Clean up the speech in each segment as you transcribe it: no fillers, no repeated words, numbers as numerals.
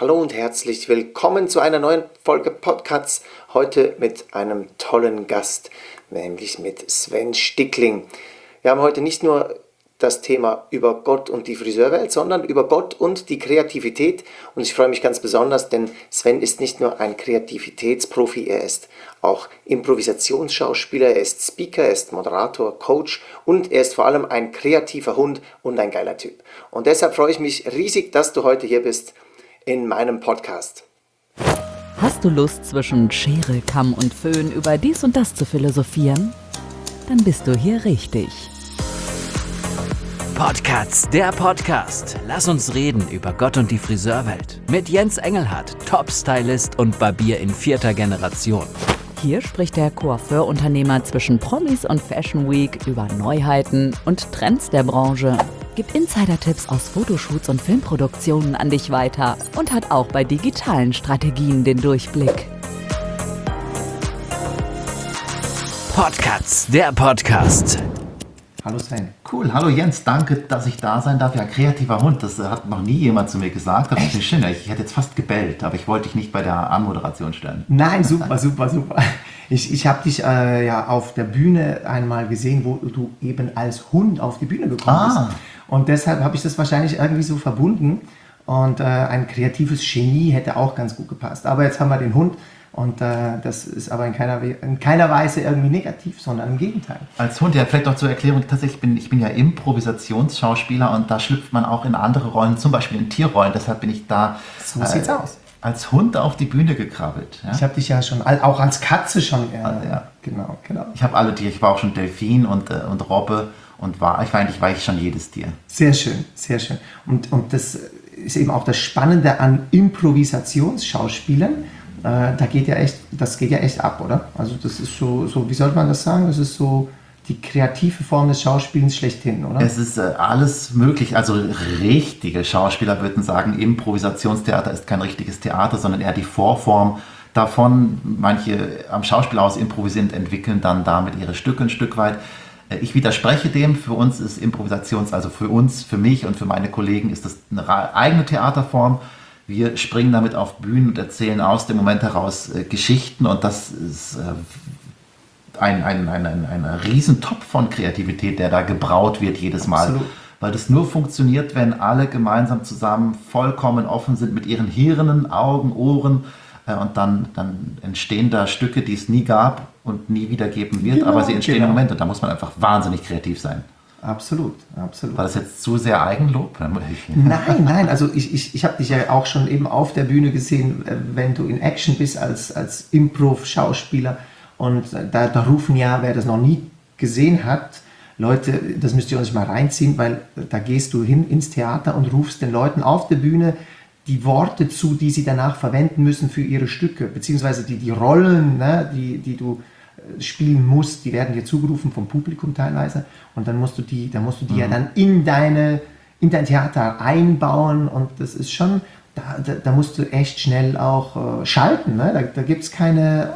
Hallo und herzlich willkommen zu einer neuen Folge Podcasts. Heute mit einem tollen Gast, nämlich mit Sven Stickling. Wir haben heute nicht nur das Thema über Gott und die Friseurwelt, sondern über Gott und die Kreativität. Und ich freue mich ganz besonders, denn Sven ist nicht nur ein Kreativitätsprofi, er ist auch Improvisationsschauspieler, er ist Speaker, er ist Moderator, Coach und er ist vor allem ein kreativer Hund und ein geiler Typ. Und deshalb freue ich mich riesig, dass du heute hier bist in meinem Podcast. Hast du Lust, zwischen Schere, Kamm und Föhn über dies und das zu philosophieren? Dann bist du hier richtig. Podcasts, der Podcast. Lass uns reden über Gott und die Friseurwelt. Mit Jens Engelhardt, Top-Stylist und Barbier in 4. Generation. Hier spricht der Coiffeur-Unternehmer zwischen Promis und Fashion Week über Neuheiten und Trends der Branche, gibt Insider-Tipps aus Fotoshoots und Filmproduktionen an dich weiter und hat auch bei digitalen Strategien den Durchblick. Podcasts, der Podcast. Hallo Sven. Cool. Hallo Jens. Danke, dass ich da sein darf. Ja, kreativer Hund. Das hat noch nie jemand zu mir gesagt. Das ist schön. Ich hätte jetzt fast gebellt, aber ich wollte dich nicht bei der Anmoderation stellen. Nein, super. Ich habe dich ja auf der Bühne einmal gesehen, wo du eben als Hund auf die Bühne gekommen bist. Und deshalb habe ich das wahrscheinlich irgendwie so verbunden. Und ein kreatives Genie hätte auch ganz gut gepasst. Aber jetzt haben wir den Hund. Und das ist aber in keiner Weise irgendwie negativ, sondern im Gegenteil. Als Hund, ja, vielleicht noch zur Erklärung, tatsächlich ich bin ja Improvisationsschauspieler und da schlüpft man auch in andere Rollen, zum Beispiel in Tierrollen, deshalb bin ich da Sieht's aus. Als Hund auf die Bühne gekrabbelt. Ja? Ich habe dich ja schon, auch als Katze schon. Ja. Genau. Ich habe alle Tiere, ich war auch schon Delfin und Robbe und war ich schon jedes Tier. Sehr schön. Und das ist eben auch das Spannende an Improvisationsschauspielern. Das geht ja echt ab, oder? Also das ist so, wie sollte man das sagen? Das ist so die kreative Form des Schauspielens schlechthin, oder? Es ist alles möglich. Also richtige Schauspieler würden sagen, Improvisationstheater ist kein richtiges Theater, sondern eher die Vorform davon. Manche am Schauspielhaus improvisierend entwickeln dann damit ihre Stücke ein Stück weit. Ich widerspreche dem. Für uns ist für mich und für meine Kollegen ist das eine eigene Theaterform. Wir springen damit auf Bühnen und erzählen aus dem Moment heraus Geschichten und das ist ein Riesentopf von Kreativität, der da gebraut wird jedes Mal. Absolut. Weil das nur funktioniert, wenn alle gemeinsam zusammen vollkommen offen sind mit ihren Hirnen, Augen, Ohren und dann entstehen da Stücke, die es nie gab und nie wieder geben wird, aber sie entstehen im Moment und da muss man einfach wahnsinnig kreativ sein. Absolut. War das jetzt zu sehr Eigenlob? Nein, also ich habe dich ja auch schon eben auf der Bühne gesehen, wenn du in Action bist als Improv-Schauspieler und da rufen ja, wer das noch nie gesehen hat, Leute, das müsst ihr euch mal reinziehen, weil da gehst du hin ins Theater und rufst den Leuten auf der Bühne die Worte zu, die sie danach verwenden müssen für ihre Stücke, beziehungsweise die Rollen, ne, die du spielen musst, die werden dir zugerufen vom Publikum teilweise und dann musst du die ja dann in dein Theater einbauen und das ist schon, da musst du echt schnell auch schalten, ne? Da gibt es keine,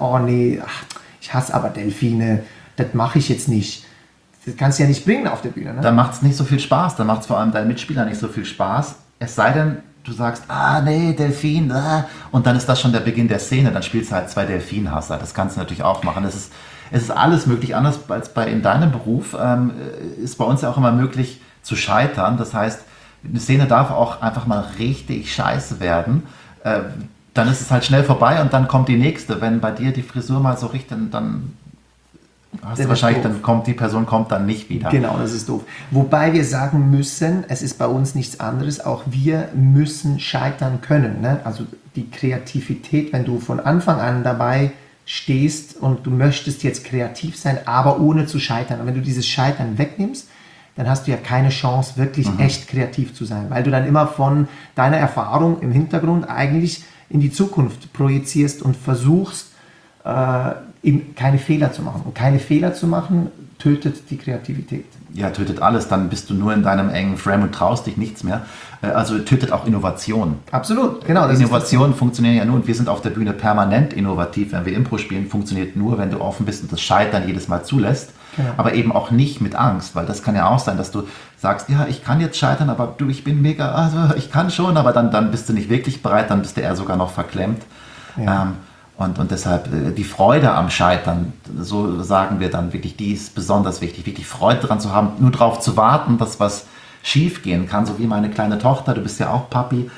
ich hasse aber Delfine, das mache ich jetzt nicht. Das kannst du ja nicht bringen auf der Bühne. Ne? Da macht es nicht so viel Spaß, da macht es vor allem deinen Mitspielern nicht so viel Spaß, es sei denn, du sagst, nee, Delfin, und dann ist das schon der Beginn der Szene, dann spielst du halt 2 Delfinhasser, das kannst du natürlich auch machen. Es ist alles möglich, anders als in deinem Beruf, ist bei uns ja auch immer möglich zu scheitern, das heißt, eine Szene darf auch einfach mal richtig scheiße werden, dann ist es halt schnell vorbei und dann kommt die nächste, wenn bei dir die Frisur mal so richtig, dann hast du wahrscheinlich, die Person kommt dann nicht wieder. Genau, das ist doof. Wobei wir sagen müssen, es ist bei uns nichts anderes, auch wir müssen scheitern können. Ne? Also die Kreativität, wenn du von Anfang an dabei stehst und du möchtest jetzt kreativ sein, aber ohne zu scheitern. Und wenn du dieses Scheitern wegnimmst, dann hast du ja keine Chance, wirklich echt kreativ zu sein, weil du dann immer von deiner Erfahrung im Hintergrund eigentlich in die Zukunft projizierst und versuchst, eben keine Fehler zu machen. Und keine Fehler zu machen tötet die Kreativität. Ja, tötet alles, dann bist du nur in deinem engen Frame und traust dich nichts mehr. Also tötet auch Innovation. Absolut, genau. Innovationen funktionieren ja nur, und wir sind auf der Bühne permanent innovativ. Wenn wir Impro spielen, funktioniert nur, wenn du offen bist und das Scheitern jedes Mal zulässt. Genau. Aber eben auch nicht mit Angst, weil das kann ja auch sein, dass du sagst, ja, ich kann jetzt scheitern, aber du, ich bin mega, also ich kann schon, aber dann bist du nicht wirklich bereit, dann bist du eher sogar noch verklemmt. Ja. Und deshalb die Freude am Scheitern, so sagen wir dann wirklich, die ist besonders wichtig, wirklich Freude daran zu haben, nur darauf zu warten, dass was schief gehen kann, so wie meine kleine Tochter, du bist ja auch Papi,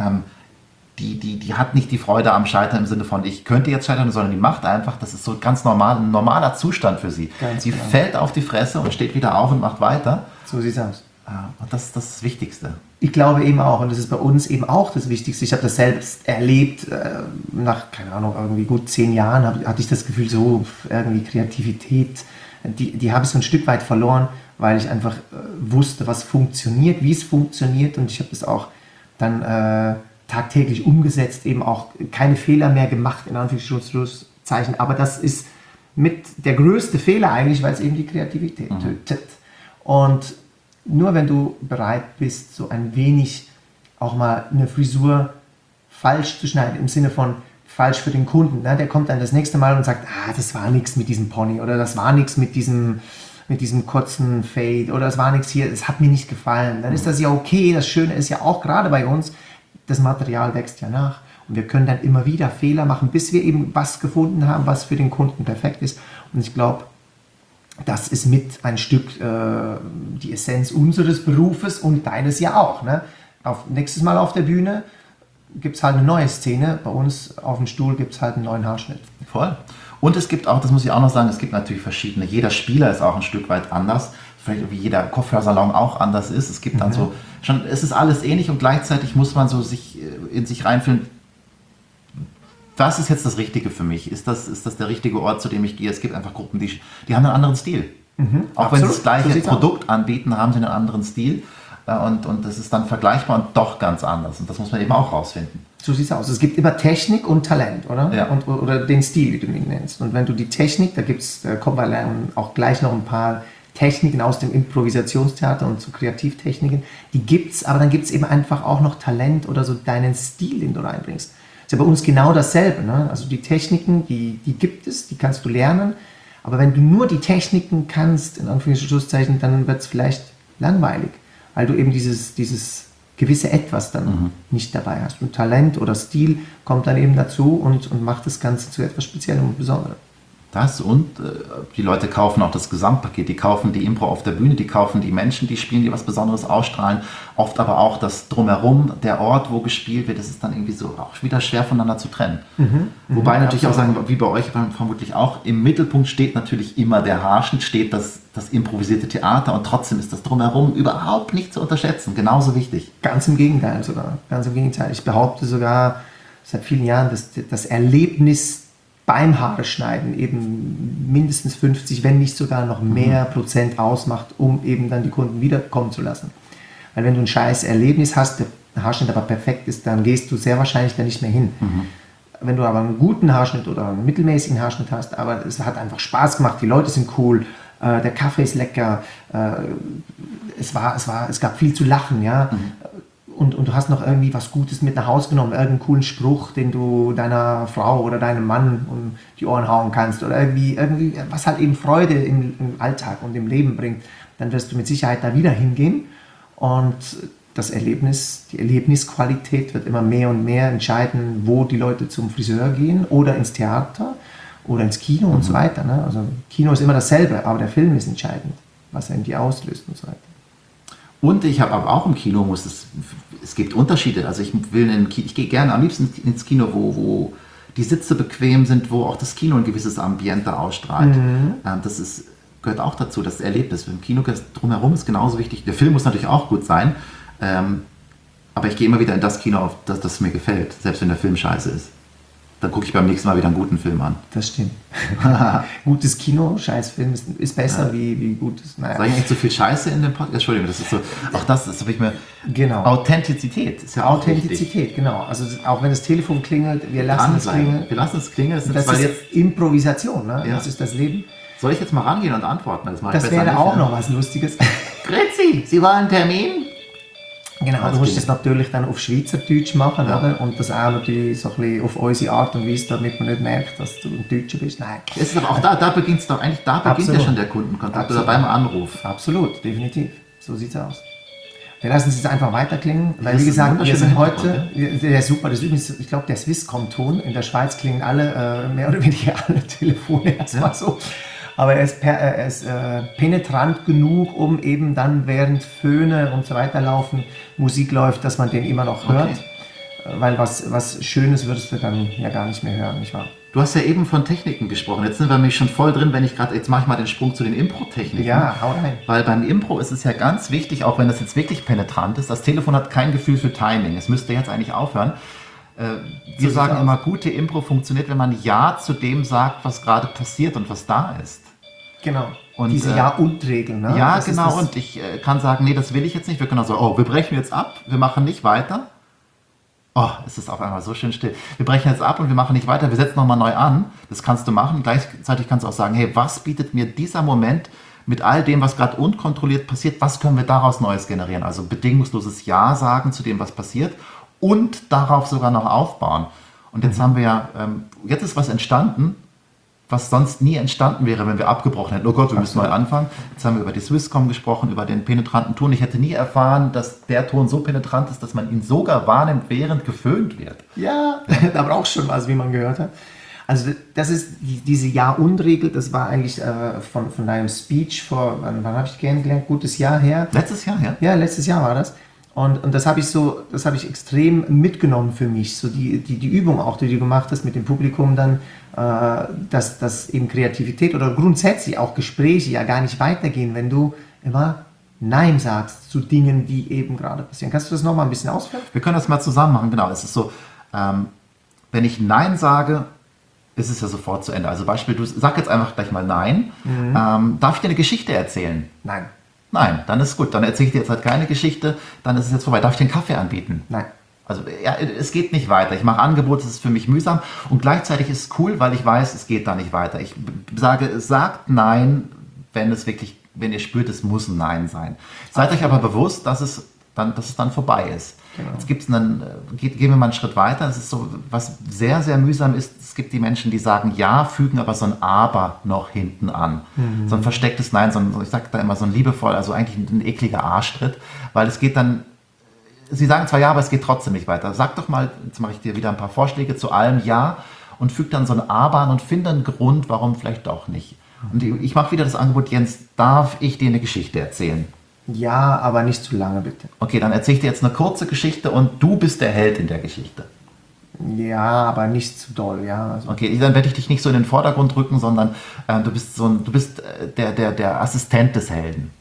die hat nicht die Freude am Scheitern im Sinne von, ich könnte jetzt scheitern, sondern die macht einfach, das ist so ganz normal, ein normaler Zustand für sie. Ganz sie fällt auf die Fresse und steht wieder auf und macht weiter. So sieht es aus. Und das ist das Wichtigste. Ich glaube eben auch, und das ist bei uns eben auch das Wichtigste. Ich habe das selbst erlebt, nach, keine Ahnung, irgendwie gut 10 Jahren hatte ich das Gefühl, so irgendwie Kreativität, die habe ich so ein Stück weit verloren, weil ich einfach wusste, was funktioniert, wie es funktioniert, und ich habe das auch dann tagtäglich umgesetzt, eben auch keine Fehler mehr gemacht, in Anführungszeichen, aber das ist mit der größte Fehler eigentlich, weil es eben die Kreativität tötet. Und nur wenn du bereit bist, so ein wenig auch mal eine Frisur falsch zu schneiden, im Sinne von falsch für den Kunden, ne? Der kommt dann das nächste Mal und sagt, das war nichts mit diesem Pony, oder das war nichts mit diesem kurzen Fade, oder das war nichts hier, es hat mir nicht gefallen. Dann ist das ja okay. Das Schöne ist ja auch gerade bei uns, das Material wächst ja nach und wir können dann immer wieder Fehler machen, bis wir eben was gefunden haben, was für den Kunden perfekt ist. Und ich glaube, das ist mit ein Stück die Essenz unseres Berufes und deines ja auch. Ne? Nächstes Mal auf der Bühne gibt es halt eine neue Szene. Bei uns auf dem Stuhl gibt es halt einen neuen Haarschnitt. Voll. Und es gibt auch, das muss ich auch noch sagen, es gibt natürlich verschiedene. Jeder Spieler ist auch ein Stück weit anders. Vielleicht wie jeder Coiffeursalon auch anders ist. Es gibt dann so, schon, es ist alles ähnlich und gleichzeitig muss man so sich in sich reinfühlen. Was ist jetzt das Richtige für mich? Ist das der richtige Ort, zu dem ich gehe? Es gibt einfach Gruppen, die haben einen anderen Stil. Auch absolut. Wenn sie das gleiche Produkt anbieten, haben sie einen anderen Stil. Und das ist dann vergleichbar und doch ganz anders. Und das muss man eben auch rausfinden. So sieht es aus. Es gibt immer Technik und Talent, oder? Ja. Oder den Stil, wie du ihn nennst. Und wenn du die Technik, da kommen wir auch gleich noch ein paar Techniken aus dem Improvisationstheater und so Kreativtechniken, die gibt's, aber dann gibt es eben einfach auch noch Talent oder so deinen Stil, den du reinbringst. Ist ja bei uns genau dasselbe. Ne? Also die Techniken, die gibt es, die kannst du lernen. Aber wenn du nur die Techniken kannst, in Anführungszeichen, dann wird es vielleicht langweilig, weil du eben dieses gewisse Etwas dann nicht dabei hast. Und Talent oder Stil kommt dann eben dazu und macht das Ganze zu etwas Speziellem und Besonderem. Das und die Leute kaufen auch das Gesamtpaket, die kaufen die Impro auf der Bühne, die kaufen die Menschen, die spielen, die was Besonderes ausstrahlen, oft aber auch das Drumherum, der Ort, wo gespielt wird, das ist dann irgendwie so auch wieder schwer voneinander zu trennen. Wobei natürlich auch sagen, wie bei euch vermutlich auch, im Mittelpunkt steht natürlich immer der Haarschnitt, steht das improvisierte Theater und trotzdem ist das Drumherum überhaupt nicht zu unterschätzen, genauso wichtig. Ganz im Gegenteil sogar, ganz im Gegenteil. Ich behaupte sogar seit vielen Jahren, dass das Erlebnis beim Haare schneiden eben mindestens 50, wenn nicht sogar noch mehr Prozent ausmacht, um eben dann die Kunden wiederkommen zu lassen. Weil wenn du ein scheiß Erlebnis hast, der Haarschnitt aber perfekt ist, dann gehst du sehr wahrscheinlich da nicht mehr hin. Wenn du aber einen guten Haarschnitt oder einen mittelmäßigen Haarschnitt hast, aber es hat einfach Spaß gemacht, die Leute sind cool, der Kaffee ist lecker, es gab viel zu lachen, ja. Und du hast noch irgendwie was Gutes mit nach Hause genommen, irgendeinen coolen Spruch, den du deiner Frau oder deinem Mann um die Ohren hauen kannst oder irgendwie was halt eben Freude im Alltag und im Leben bringt, dann wirst du mit Sicherheit da wieder hingehen und das Erlebnis, die Erlebnisqualität wird immer mehr und mehr entscheiden, wo die Leute zum Friseur gehen oder ins Theater oder ins Kino und so weiter. Ne? Also Kino ist immer dasselbe, aber der Film ist entscheidend, was er in dir auslöst und so weiter. Und ich habe aber auch im Kino, es gibt Unterschiede. Also ich gehe gerne am liebsten ins Kino, wo die Sitze bequem sind, wo auch das Kino ein gewisses Ambiente ausstrahlt. Das gehört auch dazu, das Erlebnis. Im Kino drumherum ist genauso wichtig. Der Film muss natürlich auch gut sein, aber ich gehe immer wieder in das Kino, das mir gefällt, selbst wenn der Film scheiße ist. Dann gucke ich beim nächsten Mal wieder einen guten Film an. Das stimmt. Gutes Kino, Scheißfilm ist besser wie gutes. Naja. Sag ich nicht so viel Scheiße in dem Podcast? Entschuldigung, das ist so. Auch das habe ich mir. Genau. Authentizität ist ja auch Authentizität, wichtig. Genau. Also auch wenn das Telefon klingelt, wir lassen es klingeln. Wir lassen es klingeln. Das ist jetzt Improvisation, ne? Ja. Das ist das Leben. Soll ich jetzt mal rangehen und antworten? Das wäre auch noch was Lustiges. Grüezi, Sie wollen einen Termin? Genau, du musst das natürlich dann auf Schweizerdeutsch machen, oder? Und das auch natürlich so ein bisschen auf unsere Art und Weise, damit man nicht merkt, dass du ein Deutscher bist. Nein. Es ist aber auch da beginnt es doch eigentlich, da beginnt ja schon der Kundenkontakt oder beim Anruf. Absolut, definitiv. So sieht's aus. Wir lassen es jetzt einfach weiterklingen, weil wie gesagt, wir sind heute, der ist super, das ist übrigens, ich glaube, der Swisscom-Ton, in der Schweiz klingen alle, mehr oder weniger alle Telefone erstmal so. Aber er ist penetrant genug, um eben dann während Föhne und so weiter laufen, Musik läuft, dass man den immer noch hört. Weil was Schönes würdest du dann ja gar nicht mehr hören, nicht wahr? Du hast ja eben von Techniken gesprochen. Jetzt sind wir nämlich schon voll drin, jetzt mache ich mal den Sprung zu den Impro-Techniken. Ja, hau rein. Weil beim Impro ist es ja ganz wichtig, auch wenn das jetzt wirklich penetrant ist, das Telefon hat kein Gefühl für Timing. Es müsste jetzt eigentlich aufhören. Wir sagen immer, gute Impro funktioniert, wenn man Ja zu dem sagt, was gerade passiert und was da ist. Genau. Und, diese Ja-und-Regel, ne? Ja, das genau. Und ich kann sagen, nee, das will ich jetzt nicht. Wir können auch sagen, wir brechen jetzt ab, wir machen nicht weiter. Oh, es ist auf einmal so schön still. Wir brechen jetzt ab und wir machen nicht weiter, wir setzen nochmal neu an. Das kannst du machen. Gleichzeitig kannst du auch sagen, hey, was bietet mir dieser Moment mit all dem, was gerade unkontrolliert passiert, was können wir daraus Neues generieren? Also bedingungsloses Ja sagen zu dem, was passiert und darauf sogar noch aufbauen. Und jetzt haben wir ja, jetzt ist was entstanden, was sonst nie entstanden wäre, wenn wir abgebrochen hätten. Oh Gott, wir müssen neu anfangen. Jetzt haben wir über die Swisscom gesprochen, über den penetranten Ton. Ich hätte nie erfahren, dass der Ton so penetrant ist, dass man ihn sogar wahrnimmt, während geföhnt wird. Ja, da braucht schon was, wie man gehört hat. Also das ist diese Ja-und-Regel, das war eigentlich von deinem Speech vor, wann habe ich kennengelernt? Gutes Jahr her. Letztes Jahr, ja? Ja, letztes Jahr war das. Und das habe ich extrem mitgenommen für mich. So die Übung auch, die du gemacht hast mit dem Publikum dann, dass eben Kreativität oder grundsätzlich auch Gespräche ja gar nicht weitergehen, wenn du immer Nein sagst zu Dingen, die eben gerade passieren. Kannst du das nochmal ein bisschen ausführen? Wir können das mal zusammen machen, genau. Es ist so, wenn ich Nein sage, ist es ja sofort zu Ende. Also Beispiel, du sag jetzt einfach gleich mal Nein. Darf ich dir eine Geschichte erzählen? Nein. Nein, dann ist gut. Dann erzähle ich dir jetzt halt keine Geschichte, dann ist es jetzt vorbei. Darf ich dir einen Kaffee anbieten? Nein. Also ja, es geht nicht weiter. Ich mache Angebote, es ist für mich mühsam und gleichzeitig ist es cool, weil ich weiß, es geht da nicht weiter. Ich sage, sagt Nein, wenn ihr spürt, es muss ein Nein sein. Seid euch aber bewusst, dass es dann vorbei ist. Genau. Jetzt gehen wir mal einen Schritt weiter. Das ist so, was sehr, sehr mühsam ist. Es gibt die Menschen, die sagen Ja, fügen aber so ein Aber noch hinten an. So ein verstecktes Nein, ich sage da immer so ein liebevoll, also eigentlich ein ekliger Arschtritt, weil es geht dann, sie sagen zwar Ja, aber es geht trotzdem nicht weiter. Sag doch mal, jetzt mache ich dir wieder ein paar Vorschläge zu allem Ja und füge dann so ein Aber an und finde einen Grund, warum vielleicht doch nicht. Und ich mache wieder das Angebot, Jens, darf ich dir eine Geschichte erzählen? Ja, aber nicht zu lange, bitte. Okay, dann erzähle ich dir jetzt eine kurze Geschichte und du bist der Held in der Geschichte. Ja, aber nicht zu doll, ja. Also Okay, dann werde ich dich nicht so in den Vordergrund rücken, sondern du bist der Assistent des Helden.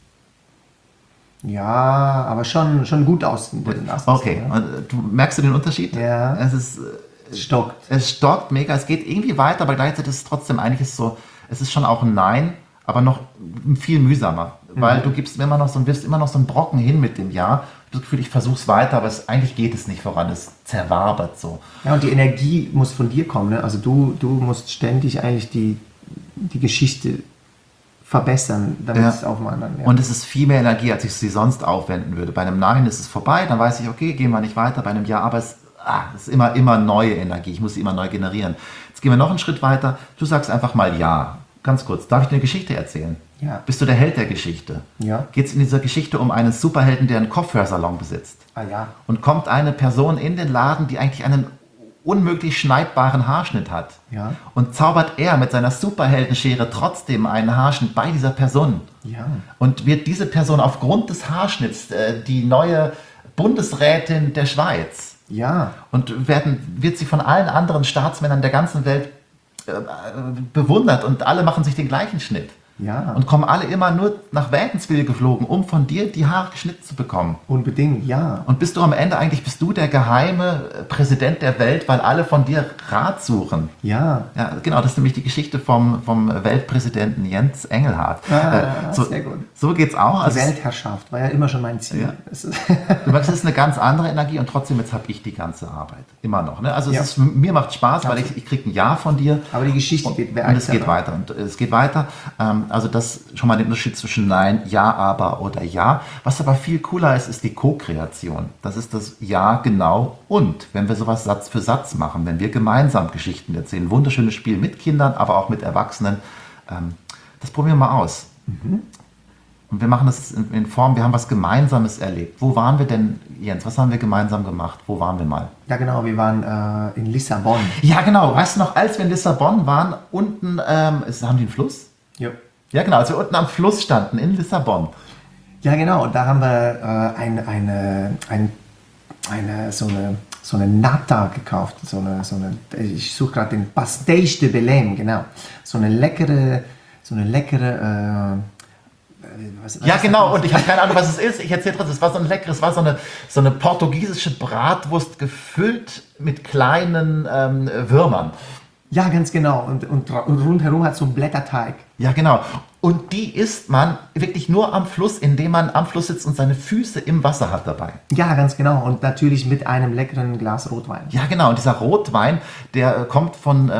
ja, aber schon gut aus. Okay, und merkst du den Unterschied? Ja. Es Stockt. Es stockt mega, es geht irgendwie weiter, aber gleichzeitig ist es trotzdem eigentlich es ist schon auch ein Nein, aber noch viel mühsamer. Weil du wirfst immer noch so einen Brocken hin mit dem Ja. Ich habe das Gefühl, ich versuche es weiter, aber eigentlich geht es nicht voran. Es zerwabert so. Ja, und die Energie muss von dir kommen. Ne? Also du musst ständig eigentlich die Geschichte verbessern, damit es auch mal dann... Ja. Und es ist viel mehr Energie, als ich sie sonst aufwenden würde. Bei einem Nein ist es vorbei, dann weiß ich, okay, gehen wir nicht weiter. Bei einem Ja, aber es ist immer neue Energie. Ich muss sie immer neu generieren. Jetzt gehen wir noch einen Schritt weiter. Du sagst einfach mal Ja. Ganz kurz, darf ich dir eine Geschichte erzählen? Ja. Bist du der Held der Geschichte? Ja. Geht es in dieser Geschichte um einen Superhelden, der einen Kopfhörsalon besitzt? Ah ja. Und kommt eine Person in den Laden, die eigentlich einen unmöglich schneidbaren Haarschnitt hat. Ja. Und zaubert er mit seiner Superheldenschere trotzdem einen Haarschnitt bei dieser Person. Ja. Und wird diese Person aufgrund des Haarschnitts die neue Bundesrätin der Schweiz. Ja. Und wird sie von allen anderen Staatsmännern der ganzen Welt bewundert und alle machen sich den gleichen Schnitt. Ja. Und kommen alle immer nur nach Wädenswil geflogen, um von dir die Haare geschnitten zu bekommen. Unbedingt, ja. Und bist du am Ende eigentlich, bist du der geheime Präsident der Welt, weil alle von dir Rat suchen. Ja. Ja, genau, das ist nämlich die Geschichte vom Weltpräsidenten Jens Engelhard. Sehr gut. So geht's auch. Die Weltherrschaft war ja immer schon mein Ziel. Ja. Du merkst, es ist eine ganz andere Energie und trotzdem jetzt habe ich die ganze Arbeit. Immer noch. Ne? Also mir macht Spaß, weil ich kriege ein Ja von dir. Aber die Geschichte geht weiter. Und es geht weiter. Und es geht weiter. Also das schon mal den Unterschied zwischen Nein, Ja, aber oder Ja. Was aber viel cooler ist, ist die Co-Kreation. Das ist das Ja, genau und. Wenn wir sowas Satz für Satz machen, wenn wir gemeinsam Geschichten erzählen, wunderschönes Spiel mit Kindern, aber auch mit Erwachsenen. Das probieren wir mal aus. Und wir machen das in Form, wir haben was Gemeinsames erlebt. Wo waren wir denn, Jens? Was haben wir gemeinsam gemacht? Wo waren wir mal? Ja genau, wir waren in Lissabon. Ja genau, weißt du noch, als wir in Lissabon waren, unten, haben die einen Fluss? Ja. Ja genau, als wir unten am Fluss standen, in Lissabon. Ja genau, und da haben wir so eine Nata gekauft. Ich suche gerade den Pastéis de Belém, genau. So eine leckere ja, genau, und ich habe keine Ahnung, was es ist. Ich erzähle trotzdem, es war so ein leckeres, es war so eine portugiesische Bratwurst gefüllt mit kleinen Würmern. Ja, ganz genau. Und rundherum hat so einen Blätterteig. Ja, genau. Und die isst man wirklich nur am Fluss, indem man am Fluss sitzt und seine Füße im Wasser hat dabei. Ja, ganz genau. Und natürlich mit einem leckeren Glas Rotwein. Ja, genau. Und dieser Rotwein, der kommt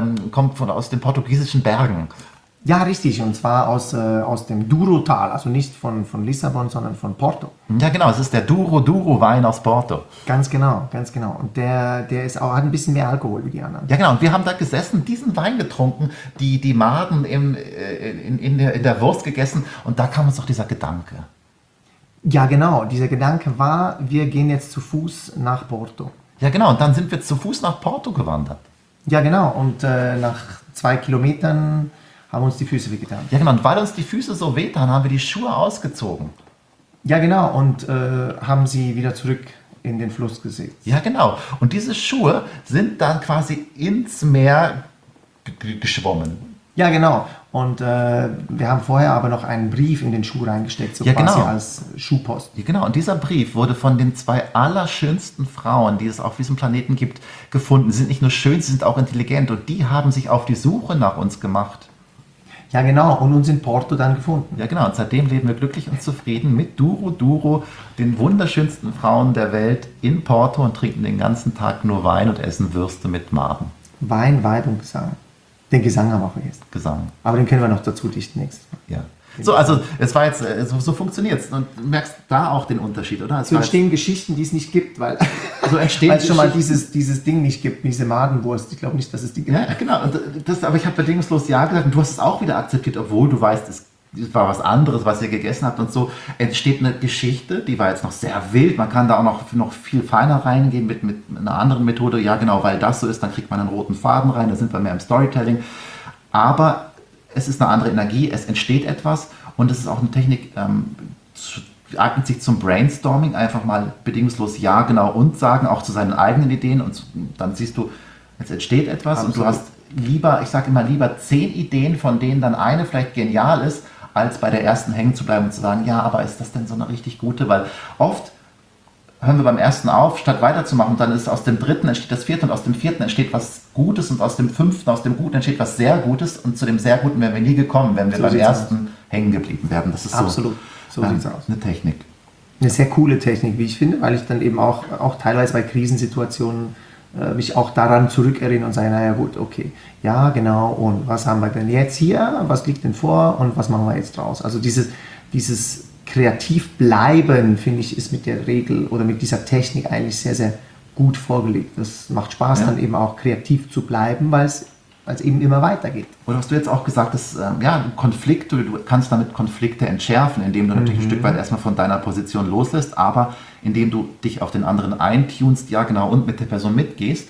aus den portugiesischen Bergen. Ja, richtig. Und zwar aus dem Douro-Tal. Also nicht von Lissabon, sondern von Porto. Ja, genau. Es ist der Douro-Wein aus Porto. Ganz genau, ganz genau. Und der hat ein bisschen mehr Alkohol wie die anderen. Ja, genau. Und wir haben da gesessen, diesen Wein getrunken, die Maden in der Wurst gegessen. Und da kam uns doch dieser Gedanke. Ja, genau. Dieser Gedanke war, wir gehen jetzt zu Fuß nach Porto. Ja, genau. Und dann sind wir zu Fuß nach Porto gewandert. Ja, genau. Und nach 2 Kilometern haben uns die Füße wehgetan. Ja, genau. Und weil uns die Füße so wehtan, haben wir die Schuhe ausgezogen. Ja, genau. Und haben sie wieder zurück in den Fluss gesägt. Ja, genau. Und diese Schuhe sind dann quasi ins Meer geschwommen. Ja, genau. Und wir haben vorher aber noch einen Brief in den Schuh reingesteckt, so ja, quasi genau. als Schuhpost. Ja, genau. Und dieser Brief wurde von den 2 allerschönsten Frauen, die es auf diesem Planeten gibt, gefunden. Sie sind nicht nur schön, sie sind auch intelligent. Und die haben sich auf die Suche nach uns gemacht. Ja, genau. Und uns in Porto dann gefunden. Ja, genau. Und seitdem leben wir glücklich und zufrieden mit Douro, den wunderschönsten Frauen der Welt in Porto und trinken den ganzen Tag nur Wein und essen Würste mit Maden. Wein, Weib und Gesang. Den Gesang haben wir auch vergessen. Gesang. Aber den können wir noch dazu dichten nächstes Mal. Ja. So, also es war jetzt, so funktioniert es. Und du merkst da auch den Unterschied, oder? So entstehen Geschichten, die es nicht gibt, weil so entstehen es schon mal dieses Ding nicht gibt, diese Madenwurst. Ich glaube nicht, dass es die gibt. Ja, genau. Und aber ich habe bedingungslos Ja gesagt und du hast es auch wieder akzeptiert, obwohl du weißt, es war was anderes, was ihr gegessen habt. Und so entsteht eine Geschichte, die war jetzt noch sehr wild. Man kann da auch noch viel feiner reingehen mit einer anderen Methode. Ja, genau, weil das so ist, dann kriegt man einen roten Faden rein. Da sind wir mehr im Storytelling. Aber es ist eine andere Energie, es entsteht etwas und es ist auch eine Technik, eignet sich zum Brainstorming, einfach mal bedingungslos Ja, genau und sagen, auch zu seinen eigenen Ideen und dann siehst du, jetzt entsteht etwas. Absolut. Und du hast lieber, ich sage immer lieber 10 Ideen, von denen dann eine vielleicht genial ist, als bei der ersten hängen zu bleiben und zu sagen, ja, aber ist das denn so eine richtig gute, weil oft hören wir beim ersten auf, statt weiterzumachen, dann ist aus dem 3. entsteht das 4. und aus dem 4. entsteht was Gutes und aus dem 5., aus dem Guten entsteht was sehr Gutes und zu dem sehr Guten wären wir nie gekommen, wenn wir so beim ersten hängen geblieben wären. Das ist absolut. So sieht's aus. Eine Technik. Eine sehr coole Technik, wie ich finde, weil ich dann eben auch teilweise bei Krisensituationen mich auch daran zurückerinnere und sage, naja gut, okay, ja genau, und was haben wir denn jetzt hier, was liegt denn vor und was machen wir jetzt draus? Also dieses kreativ bleiben, finde ich, ist mit der Regel oder mit dieser Technik eigentlich sehr, sehr gut vorgelegt. Das macht Spaß, dann eben auch kreativ zu bleiben, weil es eben immer weitergeht. Oder hast du jetzt auch gesagt, dass Konflikte, du kannst damit Konflikte entschärfen, indem du natürlich ein Stück weit erstmal von deiner Position loslässt, aber indem du dich auf den anderen eintunst, ja genau, und mit der Person mitgehst,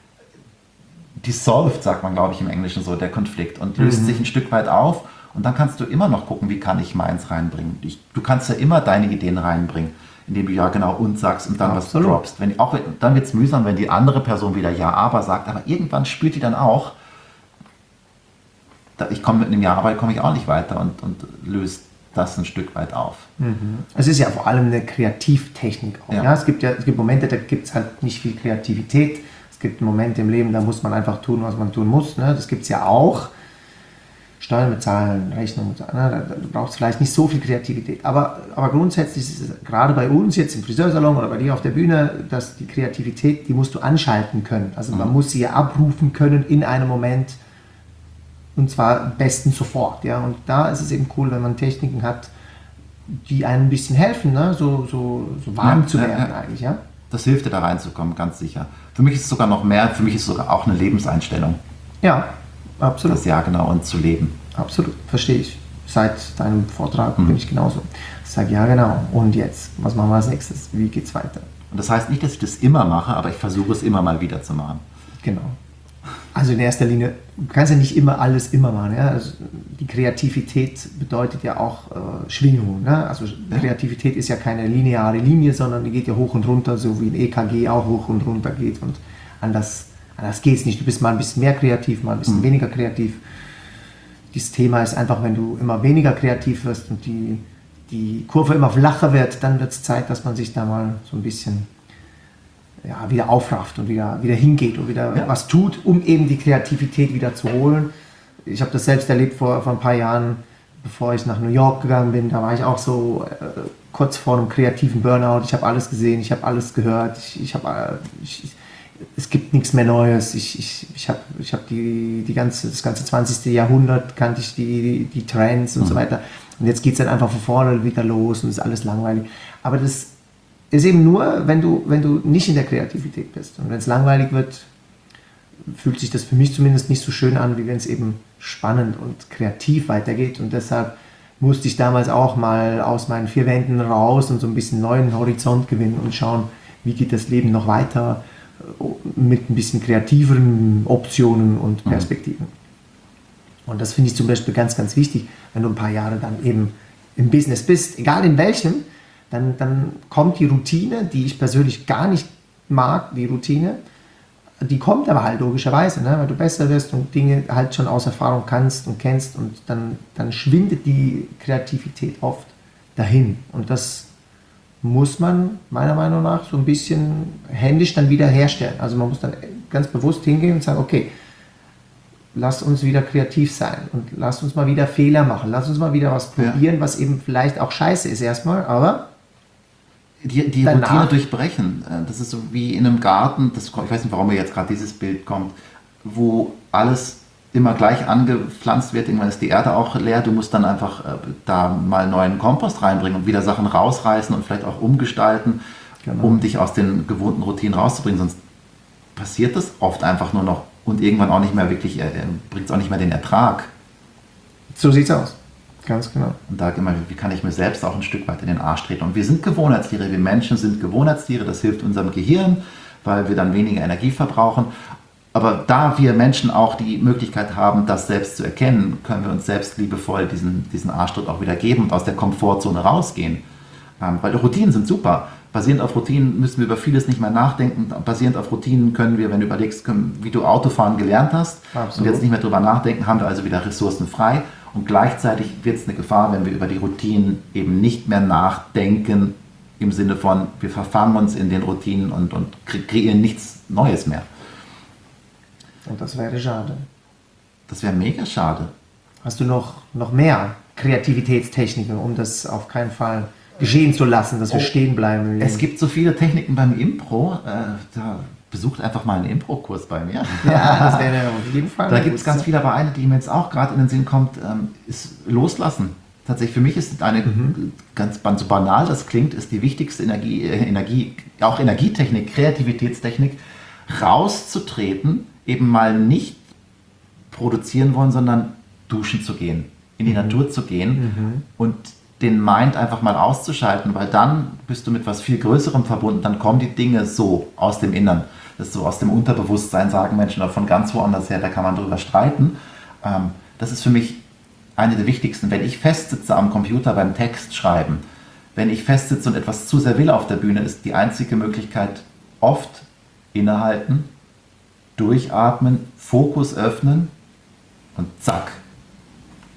dissolved, sagt man, glaube ich, im Englischen so, der Konflikt und löst sich ein Stück weit auf. Und dann kannst du immer noch gucken, wie kann ich meins reinbringen. Du kannst ja immer deine Ideen reinbringen, indem du ja genau und sagst und dann Absolut. was droppst. Dann wird es mühsam, wenn die andere Person wieder ja, aber sagt, aber irgendwann spürt die dann auch, ich komme mit einem Jahr Arbeit komme ich auch nicht weiter und löse das ein Stück weit auf. Es ist ja vor allem eine Kreativtechnik auch. Ja. Ja? Es gibt Momente, da gibt es halt nicht viel Kreativität. Es gibt Momente im Leben, da muss man einfach tun, was man tun muss. Ne? Das gibt es ja auch. Steuern bezahlen, Rechnungen bezahlen, ne? Da braucht es vielleicht nicht so viel Kreativität. Aber grundsätzlich ist es gerade bei uns jetzt im Friseursalon oder bei dir auf der Bühne, dass die Kreativität, die musst du anschalten können. Also man muss sie ja abrufen können in einem Moment und zwar am besten sofort. Ja? Und da ist es eben cool, wenn man Techniken hat, die einem ein bisschen helfen, ne? so warm zu werden eigentlich. Ja? Das hilft dir da reinzukommen, ganz sicher. Für mich ist es sogar noch mehr, für mich ist es sogar auch eine Lebenseinstellung. Ja, absolut. Das Jahr genau und zu leben. Absolut, verstehe ich. Seit deinem Vortrag bin ich genauso. Ich sage, ja genau, und jetzt? Was machen wir als nächstes? Wie geht's weiter? Und das heißt nicht, dass ich das immer mache, aber ich versuche es immer mal wieder zu machen. Genau. Also in erster Linie, du kannst ja nicht immer alles immer machen. Ja? Also die Kreativität bedeutet ja auch Schwingung. Ne? Also Kreativität ist ja keine lineare Linie, sondern die geht ja hoch und runter, so wie ein EKG auch hoch und runter geht. Und anders geht es nicht. Du bist mal ein bisschen mehr kreativ, mal ein bisschen weniger kreativ. Dieses Thema ist einfach, wenn du immer weniger kreativ wirst und die Kurve immer flacher wird, dann wird es Zeit, dass man sich da mal so ein bisschen wieder aufrafft und wieder hingeht und wieder was tut, um eben die Kreativität wieder zu holen. Ich habe das selbst erlebt vor ein paar Jahren, bevor ich nach New York gegangen bin. Da war ich auch so kurz vor einem kreativen Burnout. Ich habe alles gesehen, ich habe alles gehört. Es gibt nichts mehr Neues. Ich habe das ganze 20. Jahrhundert kannte ich die Trends und so weiter. Und jetzt geht es dann einfach von vorne wieder los und ist alles langweilig. Aber das ist eben nur, wenn du nicht in der Kreativität bist. Und wenn es langweilig wird, fühlt sich das für mich zumindest nicht so schön an, wie wenn es eben spannend und kreativ weitergeht. Und deshalb musste ich damals auch mal aus meinen 4 Wänden raus und so ein bisschen neuen Horizont gewinnen und schauen, wie geht das Leben noch weiter mit ein bisschen kreativeren Optionen und Perspektiven. Und das finde ich zum Beispiel ganz, ganz wichtig, wenn du ein paar Jahre dann eben im Business bist, egal in welchem, dann kommt die Routine, die ich persönlich gar nicht mag, die Routine, die kommt aber halt logischerweise, ne? Weil du besser wirst und Dinge halt schon aus Erfahrung kannst und kennst und dann schwindet die Kreativität oft dahin. Und das muss man meiner Meinung nach so ein bisschen händisch dann wieder herstellen. Also man muss dann ganz bewusst hingehen und sagen, okay, lasst uns wieder kreativ sein und lasst uns mal wieder Fehler machen, lasst uns mal wieder was probieren, was eben vielleicht auch scheiße ist erstmal, aber die Routine durchbrechen. Das ist so wie in einem Garten, ich weiß nicht, warum mir jetzt gerade dieses Bild kommt, wo alles immer gleich angepflanzt wird, irgendwann ist die Erde auch leer, du musst dann einfach da mal neuen Kompost reinbringen und wieder Sachen rausreißen und vielleicht auch umgestalten, um dich aus den gewohnten Routinen rauszubringen, sonst passiert das oft einfach nur noch und irgendwann auch nicht mehr wirklich, bringt es auch nicht mehr den Ertrag. So sieht's aus, ganz genau. Und da immer, wie kann ich mir selbst auch ein Stück weit in den Arsch treten? Und wir sind Gewohnheitstiere, wir Menschen sind Gewohnheitstiere, das hilft unserem Gehirn, weil wir dann weniger Energie verbrauchen. Aber da wir Menschen auch die Möglichkeit haben, das selbst zu erkennen, können wir uns selbst liebevoll diesen Arschtritt auch wieder geben und aus der Komfortzone rausgehen. Weil Routinen sind super. Basierend auf Routinen müssen wir über vieles nicht mehr nachdenken. Basierend auf Routinen können wir, wenn du überlegst, wie du Autofahren gelernt hast und jetzt nicht mehr drüber nachdenken, haben wir also wieder Ressourcen frei. Und gleichzeitig wird es eine Gefahr, wenn wir über die Routinen eben nicht mehr nachdenken, im Sinne von, wir verfangen uns in den Routinen und kreieren nichts Neues mehr. Und das wäre schade. Das wäre mega schade. Hast du noch mehr Kreativitätstechniken, um das auf keinen Fall geschehen zu lassen, dass wir stehen bleiben? Es gibt so viele Techniken beim Impro. Besucht einfach mal einen Impro-Kurs bei mir. Ja, das wäre auf jeden Fall. Da gibt es ganz viele, aber eine, die mir jetzt auch gerade in den Sinn kommt, ist Loslassen. Tatsächlich für mich ist eine ganz so banal das klingt, ist die wichtigste Energietechnik, Kreativitätstechnik, rauszutreten, eben mal nicht produzieren wollen, sondern duschen zu gehen, in die Natur zu gehen und den Mind einfach mal auszuschalten, weil dann bist du mit was viel Größerem verbunden, dann kommen die Dinge so aus dem Innern, das ist so aus dem Unterbewusstsein, sagen Menschen, oder von ganz woanders her, da kann man drüber streiten. Das ist für mich eine der wichtigsten. Wenn ich festsitze am Computer beim Text schreiben, wenn ich festsitze und etwas zu sehr will auf der Bühne, ist die einzige Möglichkeit oft innehalten, durchatmen, Fokus öffnen und zack,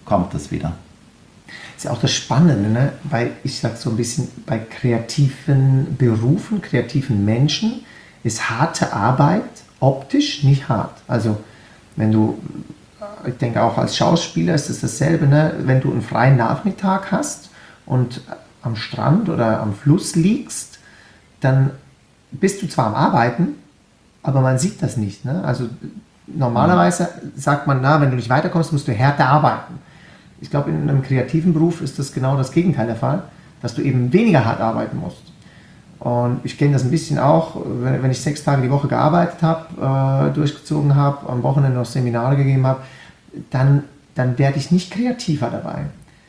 kommt es wieder. Das ist ja auch das Spannende, ne? Weil ich sage so ein bisschen, bei kreativen Berufen, kreativen Menschen ist harte Arbeit optisch nicht hart. Also wenn du, ich denke auch als Schauspieler ist es dasselbe, ne? Wenn du einen freien Nachmittag hast und am Strand oder am Fluss liegst, dann bist du zwar am Arbeiten, aber man sieht das nicht. Ne? Also normalerweise sagt man, wenn du nicht weiterkommst, musst du härter arbeiten. Ich glaube, in einem kreativen Beruf ist das genau das Gegenteil der Fall, dass du eben weniger hart arbeiten musst. Und ich kenne das ein bisschen auch, wenn ich 6 Tage die Woche gearbeitet habe, durchgezogen habe, am Wochenende noch Seminare gegeben habe, dann werde ich nicht kreativer dabei.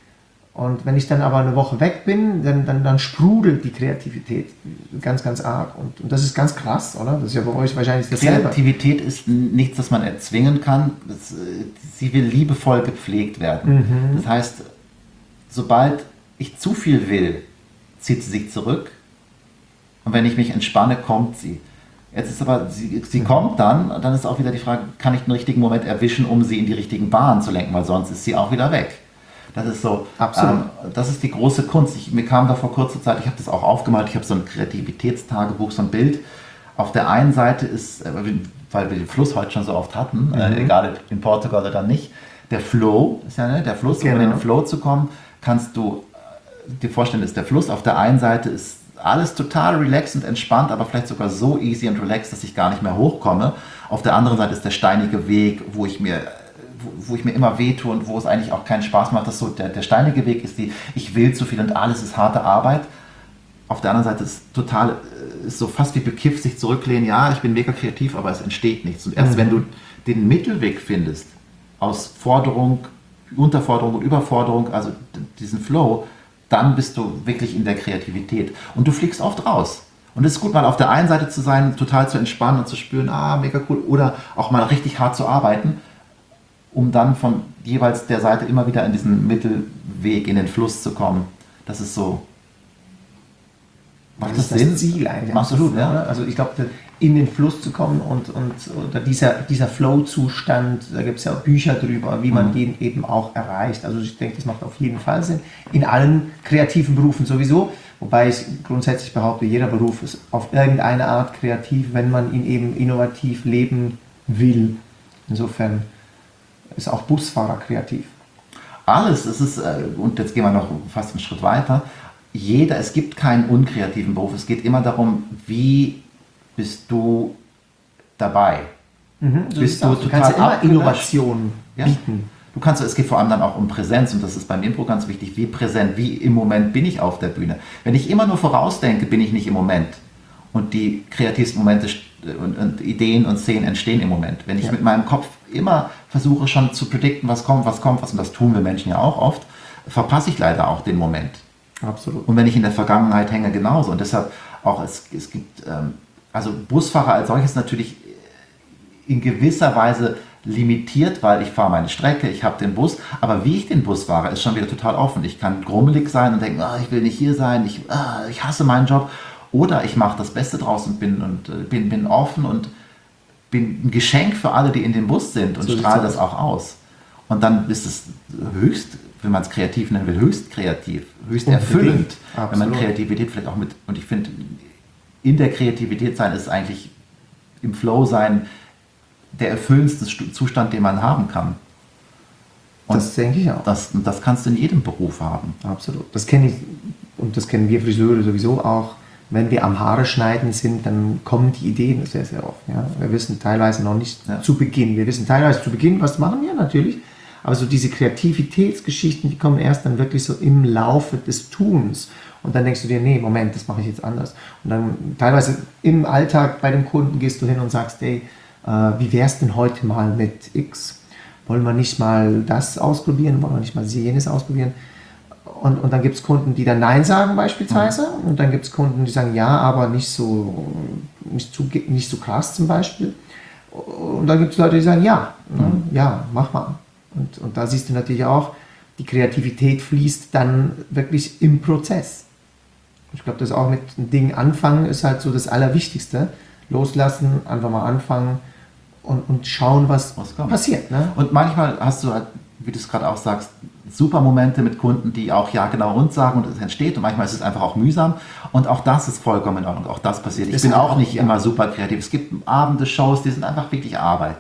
Und wenn ich dann aber eine Woche weg bin, dann sprudelt die Kreativität ganz, ganz arg. Und das ist ganz krass, oder? Das ist ja bei euch wahrscheinlich dasselbe. Kreativität ist nichts, das man erzwingen kann. Sie will liebevoll gepflegt werden. Das heißt, sobald ich zu viel will, zieht sie sich zurück. Und wenn ich mich entspanne, kommt sie. Jetzt ist aber, sie kommt dann ist auch wieder die Frage, kann ich den richtigen Moment erwischen, um sie in die richtigen Bahnen zu lenken, weil sonst ist sie auch wieder weg. Das ist so, das ist die große Kunst. Mir kam da vor kurzer Zeit, ich habe das auch aufgemalt, ich habe so ein Kreativitätstagebuch, so ein Bild. Auf der einen Seite ist, weil wir den Fluss heute schon so oft hatten, egal in Portugal oder nicht, der Flow, ist ja der Fluss, um in den Flow zu kommen, kannst du dir vorstellen, ist der Fluss. Auf der einen Seite ist alles total relaxed und entspannt, aber vielleicht sogar so easy und relaxed, dass ich gar nicht mehr hochkomme. Auf der anderen Seite ist der steinige Weg, wo ich mir immer wehtue und wo es eigentlich auch keinen Spaß macht. Das so, der steinige Weg ist ich will zu viel und alles ist harte Arbeit. Auf der anderen Seite ist so fast wie bekifft sich zurücklehnen, ja, ich bin mega kreativ, aber es entsteht nichts. Und erst wenn du den Mittelweg findest, aus Forderung, Unterforderung und Überforderung, also diesen Flow, dann bist du wirklich in der Kreativität. Und du fliegst oft raus. Und es ist gut, mal auf der einen Seite zu sein, total zu entspannen und zu spüren, mega cool, oder auch mal richtig hart zu arbeiten, um dann von jeweils der Seite immer wieder in diesen Mittelweg, in den Fluss zu kommen. Das ist so. Macht das Sinn? Das Ziel eigentlich. Absolut, ja. Oder? Also ich glaube, in den Fluss zu kommen oder dieser Flow-Zustand, da gibt es ja auch Bücher drüber, wie man den eben auch erreicht. Also ich denke, das macht auf jeden Fall Sinn. In allen kreativen Berufen sowieso. Wobei ich grundsätzlich behaupte, jeder Beruf ist auf irgendeine Art kreativ, wenn man ihn eben innovativ leben will. Insofern ist auch Busfahrer kreativ. Alles, und jetzt gehen wir noch fast einen Schritt weiter, es gibt keinen unkreativen Beruf, es geht immer darum, wie bist du dabei? Bist du kannst ja immer Innovation bieten. Es geht vor allem dann auch um Präsenz und das ist beim Impro ganz wichtig, wie präsent, wie im Moment bin ich auf der Bühne. Wenn ich immer nur vorausdenke, bin ich nicht im Moment. Und die kreativsten Momente und Ideen und Szenen entstehen im Moment. Wenn ich mit meinem Kopf immer versuche schon zu predikten, was kommt, und das tun wir Menschen ja auch oft, verpasse ich leider auch den Moment. Absolut. Und wenn ich in der Vergangenheit hänge, genauso. Und deshalb auch, es gibt, also Busfahrer als solches natürlich in gewisser Weise limitiert, weil ich fahre meine Strecke, ich habe den Bus, aber wie ich den Bus fahre, ist schon wieder total offen. Ich kann grummelig sein und denken, ich will nicht hier sein, ich hasse meinen Job. Oder ich mache das Beste draus und bin offen und bin ein Geschenk für alle, die in dem Bus sind und strahle das auch aus. Und dann ist es höchst, wenn man es kreativ nennen will, höchst kreativ, höchst erfüllend, wenn man Kreativität vielleicht auch und ich finde, in der Kreativität sein ist eigentlich im Flow sein der erfüllendste Zustand, den man haben kann. Und das denke ich auch. Das kannst du in jedem Beruf haben. Absolut. Das kenne ich und das kennen wir Friseure sowieso auch. Wenn wir am Haare schneiden sind, dann kommen die Ideen sehr, sehr oft. Ja. Wir wissen teilweise noch nicht zu Beginn. Wir wissen teilweise zu Beginn, was machen wir natürlich. Aber so diese Kreativitätsgeschichten, die kommen erst dann wirklich so im Laufe des Tuns. Und dann denkst du dir, nee, Moment, das mache ich jetzt anders. Und dann teilweise im Alltag bei dem Kunden gehst du hin und sagst, ey, wie wär's denn heute mal mit X? Wollen wir nicht mal das ausprobieren? Wollen wir nicht mal jenes ausprobieren? Und dann gibt es Kunden, die dann Nein sagen beispielsweise. Und dann gibt es Kunden, die sagen ja, aber nicht so krass zum Beispiel. Und dann gibt es Leute, die sagen ja, ja, mach mal. Und da siehst du natürlich auch, die Kreativität fließt dann wirklich im Prozess. Ich glaube, das auch mit einem Ding anfangen ist halt so das Allerwichtigste. Loslassen, einfach mal anfangen und schauen, was passiert. Ne? Und manchmal hast du halt, wie du es gerade auch sagst, super Momente mit Kunden, die auch ja genau und sagen und es entsteht und manchmal ist es einfach auch mühsam und auch das ist vollkommen in Ordnung, auch das passiert. Ich bin auch nicht immer super kreativ. Es gibt Abende, Shows, die sind einfach wirklich Arbeit.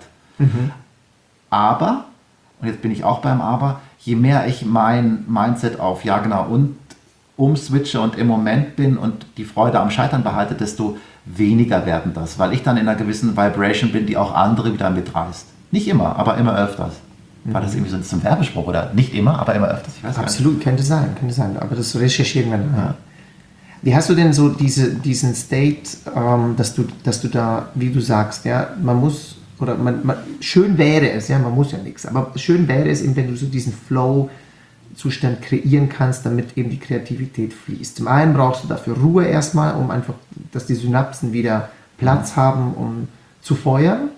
Aber, und jetzt bin ich auch beim Aber, je mehr ich mein Mindset auf ja genau und umswitche und im Moment bin und die Freude am Scheitern behalte, desto weniger werden das, weil ich dann in einer gewissen Vibration bin, die auch andere wieder mitreißt. Nicht immer, aber immer öfters. War das irgendwie so ein Werbespruch oder nicht immer, aber immer öfters? Ich weiß Absolut, könnte sein, aber das recherchieren wir nachher. Wie hast du denn so diesen State, dass du da, wie du sagst, ja, man muss, oder schön wäre es, ja, man muss ja nichts, aber schön wäre es eben, wenn du so diesen Flow-Zustand kreieren kannst, damit eben die Kreativität fließt. Zum einen brauchst du dafür Ruhe erstmal, um einfach, dass die Synapsen wieder Platz haben, um zu feuern.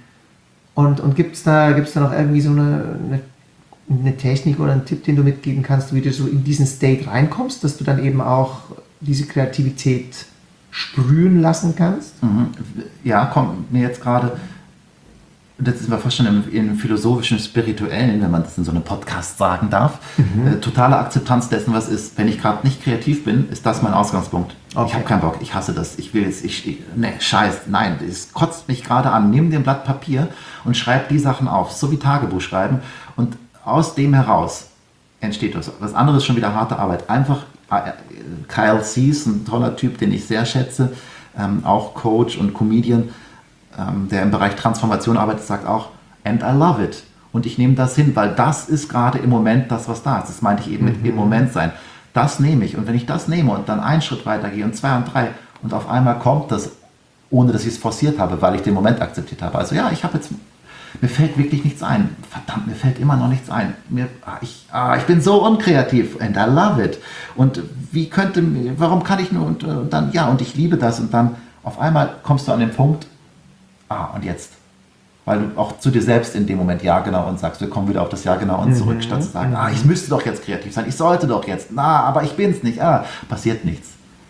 Und gibt es da noch irgendwie so eine Technik oder einen Tipp, den du mitgeben kannst, wie du so in diesen State reinkommst, dass du dann eben auch diese Kreativität sprühen lassen kannst? Ja, kommt mir jetzt gerade, das sind wir fast schon im philosophischen, spirituellen, wenn man das in so einem Podcast sagen darf, totale Akzeptanz dessen, was ist. Wenn ich gerade nicht kreativ bin, ist das mein Ausgangspunkt. Okay. Ich habe keinen Bock, ich hasse das, ich will jetzt, nein, es kotzt mich gerade an. Nimm dir ein Blatt Papier und schreib die Sachen auf, so wie Tagebuch schreiben und aus dem heraus entsteht was. Was anderes ist schon wieder harte Arbeit. Einfach, Kyle Cease, ein toller Typ, den ich sehr schätze, auch Coach und Comedian, der im Bereich Transformation arbeitet, sagt auch, and I love it. Und ich nehme das hin, weil das ist gerade im Moment das, was da ist. Das meinte ich eben mit im Moment sein. Das nehme ich. Und wenn ich das nehme und dann einen Schritt weiter gehe und 2 und 3 und auf einmal kommt das, ohne dass ich es forciert habe, weil ich den Moment akzeptiert habe. Also ja, mir fällt wirklich nichts ein. Verdammt, mir fällt immer noch nichts ein. Ich bin so unkreativ and I love it. Und warum kann ich nur und dann, ja, und ich liebe das. Und dann auf einmal kommst du an den Punkt, und jetzt? Weil du auch zu dir selbst in dem Moment ja genau und sagst, wir kommen wieder auf das ja genau und zurück, statt zu sagen, ich müsste doch jetzt kreativ sein, ich sollte doch jetzt, aber ich bin's nicht, passiert nichts.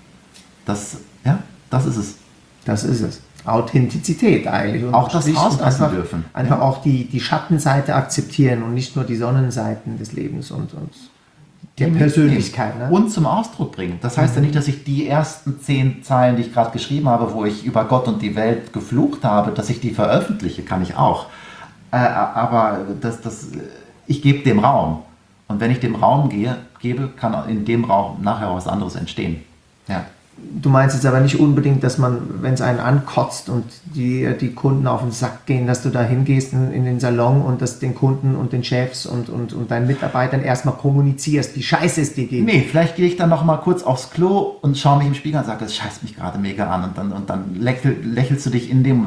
Das ist es. Das ist es. Authentizität eigentlich. Und auch das rauslassen dürfen. Einfach auch die Schattenseite akzeptieren und nicht nur die Sonnenseiten des Lebens und der Persönlichkeit. Ne? Und zum Ausdruck bringen. Das heißt ja nicht, dass ich die ersten 10 Zeilen, die ich gerade geschrieben habe, wo ich über Gott und die Welt geflucht habe, dass ich die veröffentliche, kann ich auch. Aber ich gebe dem Raum. Und wenn ich dem Raum gebe, kann in dem Raum nachher was anderes entstehen. Ja. Du meinst jetzt aber nicht unbedingt, dass man, wenn es einen ankotzt und die Kunden auf den Sack gehen, dass du da hingehst in den Salon und das den Kunden und den Chefs und deinen Mitarbeitern erstmal kommunizierst, wie scheiße es dir geht. Nee, vielleicht gehe ich dann noch mal kurz aufs Klo und schaue mich im Spiegel und sage, das scheißt mich gerade mega an und dann lächelst du dich in dem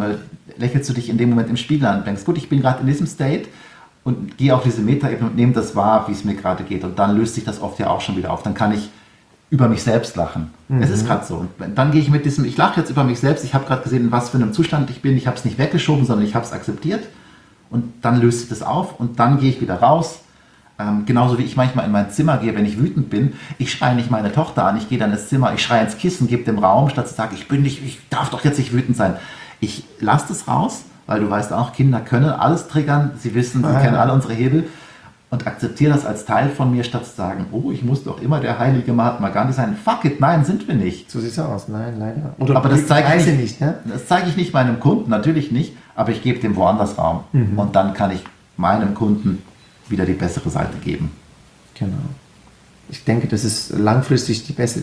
Moment im Spiegel an und denkst, gut, ich bin gerade in diesem State und gehe auf diese Metaebene und nehme das wahr, wie es mir gerade geht und dann löst sich das oft ja auch schon wieder auf. Dann kann ich über mich selbst lachen. Es ist gerade so. Und dann gehe ich ich lache jetzt über mich selbst, ich habe gerade gesehen, in was für einem Zustand ich bin, ich habe es nicht weggeschoben, sondern ich habe es akzeptiert und dann löst sich das auf und dann gehe ich wieder raus. Genauso wie ich manchmal in mein Zimmer gehe, wenn ich wütend bin. Ich schreie nicht meine Tochter an, ich gehe dann ins Zimmer, ich schreie ins Kissen, gebe dem Raum, statt zu sagen, ich darf doch jetzt nicht wütend sein. Ich lasse das raus, weil du weißt auch, Kinder können alles triggern, sie wissen, sie kennen alle unsere Hebel. Und akzeptiere das als Teil von mir, statt zu sagen, ich muss doch immer der heilige Mahatma Gandhi sein. Fuck it, nein, sind wir nicht. So sieht es aus, nein, leider. Aber das zeige ich nicht. Ne? Das zeige ich nicht meinem Kunden, natürlich nicht, aber ich gebe dem woanders Raum. Und dann kann ich meinem Kunden wieder die bessere Seite geben. Genau. Ich denke, das ist langfristig die beste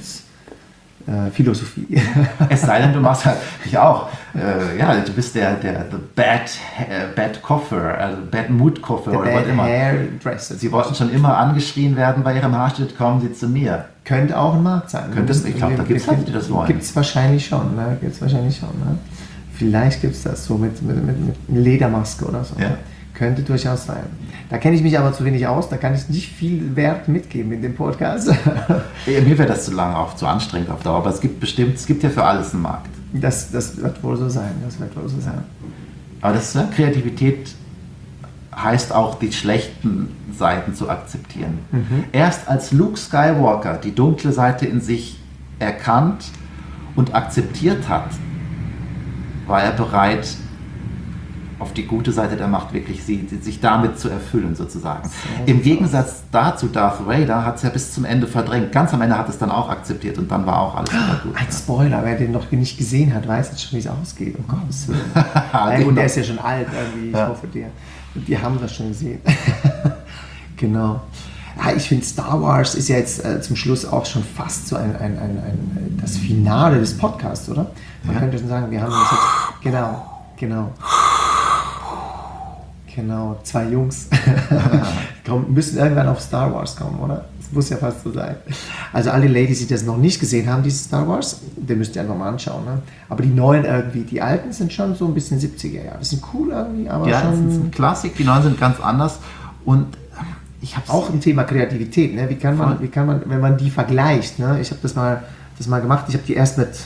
Geschäftsphilosophie. Es sei denn, du machst halt, ich auch, du bist der Bad Koffer, also Bad Mood Koffer oder was immer. Hairdresser. Sie wollten schon immer angeschrien werden bei ihrem Haarschnitt, kommen Sie zu mir. Könnte auch ein Markt sein. Ich glaube, da gibt es Leute, die das wollen. Gibt es wahrscheinlich schon. Ne? Vielleicht gibt es das so mit Ledermaske oder so. Ja. Könnte durchaus sein. Da kenne ich mich aber zu wenig aus, da kann ich nicht viel Wert mitgeben in dem Podcast. Mir wäre das zu lang, auch zu anstrengend auf Dauer, aber es gibt ja für alles einen Markt. Das wird wohl so sein, Aber Kreativität heißt auch, die schlechten Seiten zu akzeptieren. Erst als Luke Skywalker die dunkle Seite in sich erkannt und akzeptiert hat, war er bereit, auf die gute Seite der Macht wirklich sich damit zu erfüllen sozusagen. Im Gegensatz dazu, Darth Vader hat es ja bis zum Ende verdrängt. Ganz am Ende hat es dann auch akzeptiert und dann war auch alles wieder gut. Ein Spoiler, wer den noch nicht gesehen hat, weiß jetzt schon, wie es ausgeht. Um Gottes Willen. Ja, gut, der ist ja schon alt irgendwie. Ich hoffe, die haben das schon gesehen. Genau. Ja, ich finde, Star Wars ist ja jetzt zum Schluss auch schon fast so das Finale des Podcasts, oder? Man könnte schon sagen, wir haben uns jetzt... Genau, 2 Jungs müssen irgendwann auf Star Wars kommen, oder? Das muss ja fast so sein. Also alle Ladies, die das noch nicht gesehen haben, dieses Star Wars, den müsst ihr einfach mal anschauen. Ne? Aber die neuen irgendwie, die alten sind schon so ein bisschen 70er Jahre. Das sind cool irgendwie, aber ja, schon... das ist ein Klassik, die neuen sind ganz anders. Und ich habe auch im Thema Kreativität, ne? Wie kann man, wenn man die vergleicht, ne? Ich habe das mal gemacht, ich habe die erst mit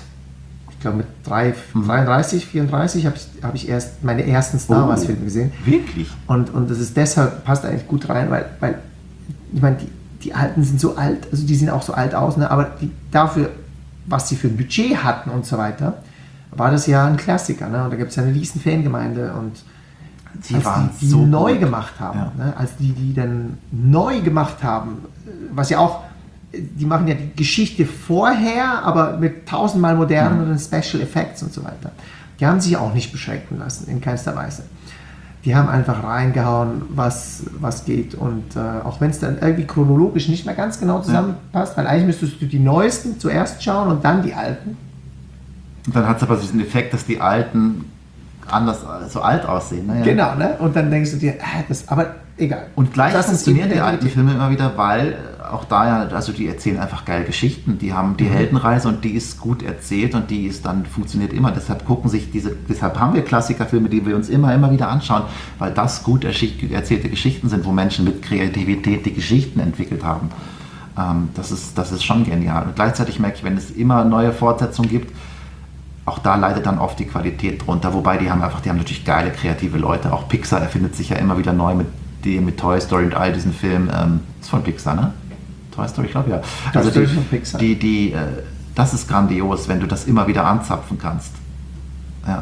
33, 34 habe ich erst meine ersten Star Wars Filme gesehen. Wirklich? Und das ist deshalb, passt eigentlich gut rein, weil ich meine, die Alten sind so alt, also die sehen auch so alt aus, ne? Aber dafür, was sie für ein Budget hatten und so weiter, war das ja ein Klassiker, ne? Und da gibt es ja eine riesen Fangemeinde und die so neu gut gemacht haben, ne? Als die dann neu gemacht haben, was ja auch, die machen ja die Geschichte vorher, aber mit 1000-mal moderneren Special Effects und so weiter. Die haben sich auch nicht beschränken lassen, in keinster Weise. Die haben einfach reingehauen, was geht. Und auch wenn es dann irgendwie chronologisch nicht mehr ganz genau zusammenpasst, weil eigentlich müsstest du die neuesten zuerst schauen und dann die alten. Und dann hat es aber diesen Effekt, dass die alten anders so alt aussehen. Ne? Ja. Genau, ne? Und dann denkst du dir, aber egal. Und gleich funktionieren die alten Filme immer wieder, weil auch da ja, also die erzählen einfach geile Geschichten. Die haben die Heldenreise und die ist gut erzählt und die ist dann funktioniert immer. Deshalb deshalb haben wir Klassikerfilme, die wir uns immer wieder anschauen, weil das gut erzählte Geschichten sind, wo Menschen mit Kreativität die Geschichten entwickelt haben. Das ist schon genial. Und gleichzeitig merke ich, wenn es immer neue Fortsetzungen gibt, auch da leidet dann oft die Qualität drunter, wobei die haben natürlich geile, kreative Leute. Auch Pixar erfindet sich ja immer wieder neu mit Toy Story und all diesen Filmen. Ist von Pixar, ne? Toy Story, ich glaube ja. Also von Pixar. Das ist grandios, wenn du das immer wieder anzapfen kannst. Ja.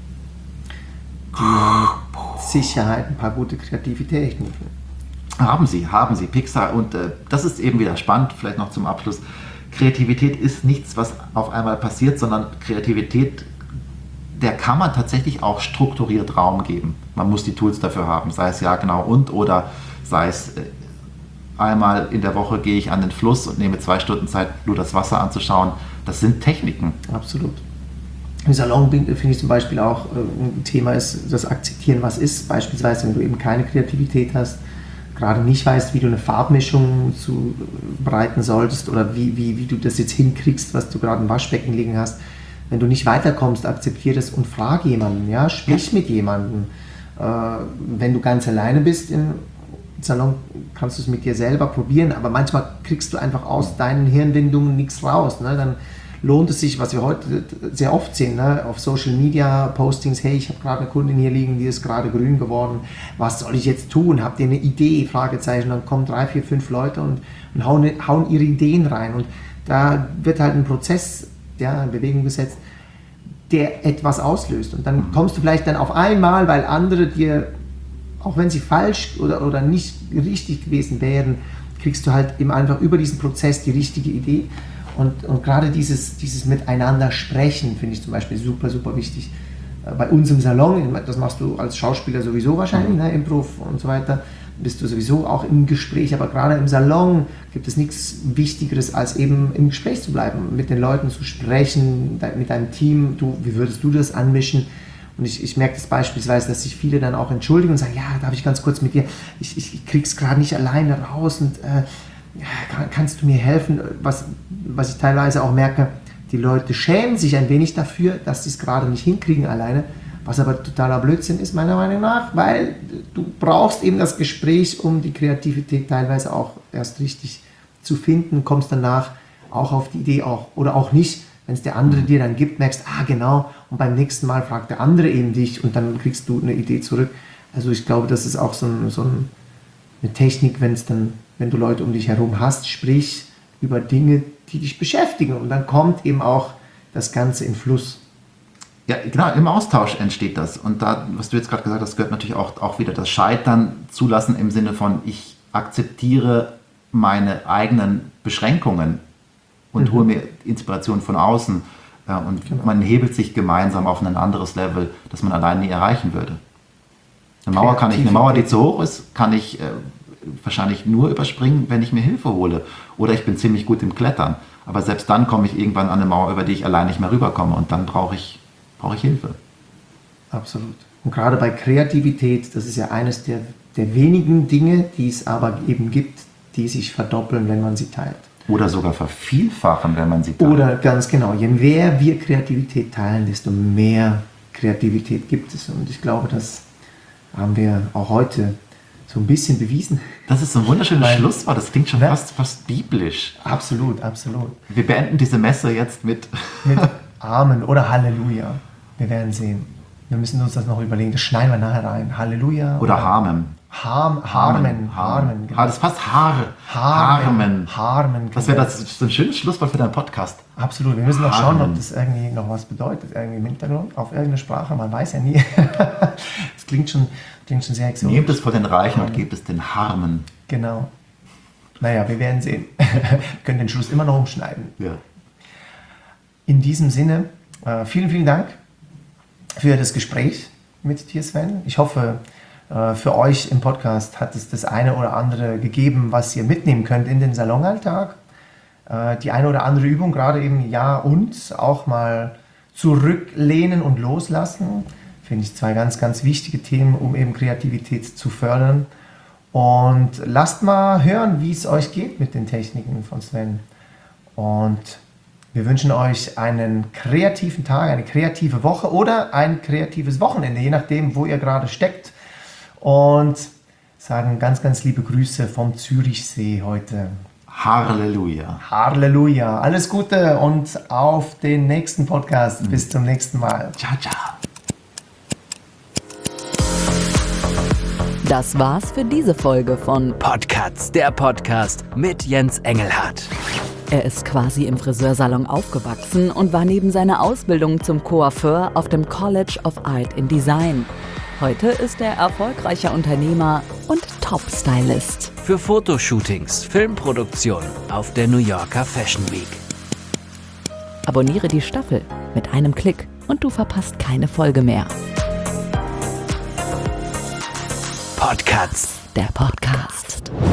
Die haben mit Sicherheit ein paar gute kreative Techniken. Haben sie. Pixar. Und das ist eben wieder spannend, vielleicht noch zum Abschluss. Kreativität ist nichts, was auf einmal passiert, sondern Kreativität, der kann man tatsächlich auch strukturiert Raum geben. Man muss die Tools dafür haben, sei es oder sei es einmal in der Woche gehe ich an den Fluss und nehme 2 Stunden Zeit, nur das Wasser anzuschauen. Das sind Techniken. Absolut. Im Salon finde ich zum Beispiel auch ein Thema ist das Akzeptieren, was ist. Beispielsweise, wenn du eben keine Kreativität hast, gerade nicht weißt, wie du eine Farbmischung zubereiten solltest oder wie du das jetzt hinkriegst, was du gerade im Waschbecken liegen hast. Wenn du nicht weiterkommst, akzeptiere das und frag jemanden, ja, sprich mit jemandem. Wenn du ganz alleine bist im Salon, kannst du es mit dir selber probieren, aber manchmal kriegst du einfach aus deinen Hirnwindungen nichts raus. Ne? Dann lohnt es sich, was wir heute sehr oft sehen, ne? Auf Social Media Postings, hey, ich habe gerade eine Kundin hier liegen, die ist gerade grün geworden, was soll ich jetzt tun? Habt ihr eine Idee? Fragezeichen. Dann kommen 3, 4, 5 Leute und hauen ihre Ideen rein und da wird halt ein Prozess in Bewegung gesetzt, der etwas auslöst und dann kommst du vielleicht dann auf einmal, weil andere dir, auch wenn sie falsch oder nicht richtig gewesen wären, kriegst du halt eben einfach über diesen Prozess die richtige Idee. Und gerade dieses Miteinander sprechen finde ich zum Beispiel super, super wichtig. Bei uns im Salon, das machst du als Schauspieler sowieso wahrscheinlich, ne, Improv und so weiter, bist du sowieso auch im Gespräch, aber gerade im Salon gibt es nichts Wichtigeres, als eben im Gespräch zu bleiben, mit den Leuten zu sprechen, mit deinem Team, wie würdest du das anmischen? Und ich merke das beispielsweise, dass sich viele dann auch entschuldigen und sagen, ja, darf ich ganz kurz mit dir, ich krieg's gerade nicht alleine raus und kannst du mir helfen? Was ich teilweise auch merke, die Leute schämen sich ein wenig dafür, dass sie es gerade nicht hinkriegen alleine, was aber totaler Blödsinn ist, meiner Meinung nach, weil du brauchst eben das Gespräch, um die Kreativität teilweise auch erst richtig zu finden, kommst danach auch auf die Idee oder auch nicht, wenn es der andere dir dann gibt, merkst, genau, und beim nächsten Mal fragt der andere eben dich und dann kriegst du eine Idee zurück. Also ich glaube, das ist auch so eine Technik, wenn du Leute um dich herum hast, sprich über Dinge, die dich beschäftigen und dann kommt eben auch das Ganze in Fluss. Ja, genau, im Austausch entsteht das. Und da, was du jetzt gerade gesagt hast, gehört natürlich auch wieder das Scheitern zulassen im Sinne von, ich akzeptiere meine eigenen Beschränkungen und hole mir Inspiration von außen. Und man hebelt sich gemeinsam auf ein anderes Level, das man allein nie erreichen würde. Eine Mauer, die zu hoch ist, kann ich wahrscheinlich nur überspringen, wenn ich mir Hilfe hole. Oder ich bin ziemlich gut im Klettern. Aber selbst dann komme ich irgendwann an eine Mauer, über die ich allein nicht mehr rüberkomme. Und dann brauche ich Hilfe. Absolut. Und gerade bei Kreativität, das ist ja eines der wenigen Dinge, die es aber eben gibt, die sich verdoppeln, wenn man sie teilt. Oder sogar vervielfachen, wenn man sie teilt. Oder ganz genau, je mehr wir Kreativität teilen, desto mehr Kreativität gibt es. Und ich glaube, das haben wir auch heute so ein bisschen bewiesen. Das ist so ein wunderschönes Schlusswort, das klingt schon fast biblisch. Absolut, absolut. Wir beenden diese Messe jetzt mit Amen oder Halleluja. Wir werden sehen. Wir müssen uns das noch überlegen, das schneiden wir nachher rein. Halleluja. Oder Harmen. Harmen. Genau. Das passt Harmen. Das wäre so ein schönes Schlusswort für deinen Podcast. Absolut. Wir müssen noch schauen, ob das irgendwie noch was bedeutet. Irgendwie im Hintergrund, auf irgendeine Sprache. Man weiß ja nie. Das klingt schon sehr exotisch. Nehmt es vor den Reichen und gebt es den Harmen. Genau. Naja, wir werden sehen. Wir können den Schluss immer noch umschneiden. Ja. In diesem Sinne, vielen, vielen Dank für das Gespräch mit dir, Sven. Ich hoffe, für euch im Podcast hat es das eine oder andere gegeben, was ihr mitnehmen könnt in den Salonalltag. Die eine oder andere Übung, gerade eben Ja und auch mal zurücklehnen und loslassen, finde ich 2 ganz, ganz wichtige Themen, um eben Kreativität zu fördern. Und lasst mal hören, wie es euch geht mit den Techniken von Sven. Und wir wünschen euch einen kreativen Tag, eine kreative Woche oder ein kreatives Wochenende, je nachdem, wo ihr gerade steckt. Und sagen ganz, ganz liebe Grüße vom Zürichsee heute. Halleluja. Halleluja. Alles Gute und auf den nächsten Podcast. Bis zum nächsten Mal. Ciao, ciao. Das war's für diese Folge von Podcasts, der Podcast mit Jens Engelhardt. Er ist quasi im Friseursalon aufgewachsen und war neben seiner Ausbildung zum Coiffeur auf dem College of Art in Design. Heute ist er erfolgreicher Unternehmer und Top-Stylist. Für Fotoshootings, Filmproduktion auf der New Yorker Fashion Week. Abonniere die Staffel mit einem Klick und du verpasst keine Folge mehr. Podcasts, Der Podcast.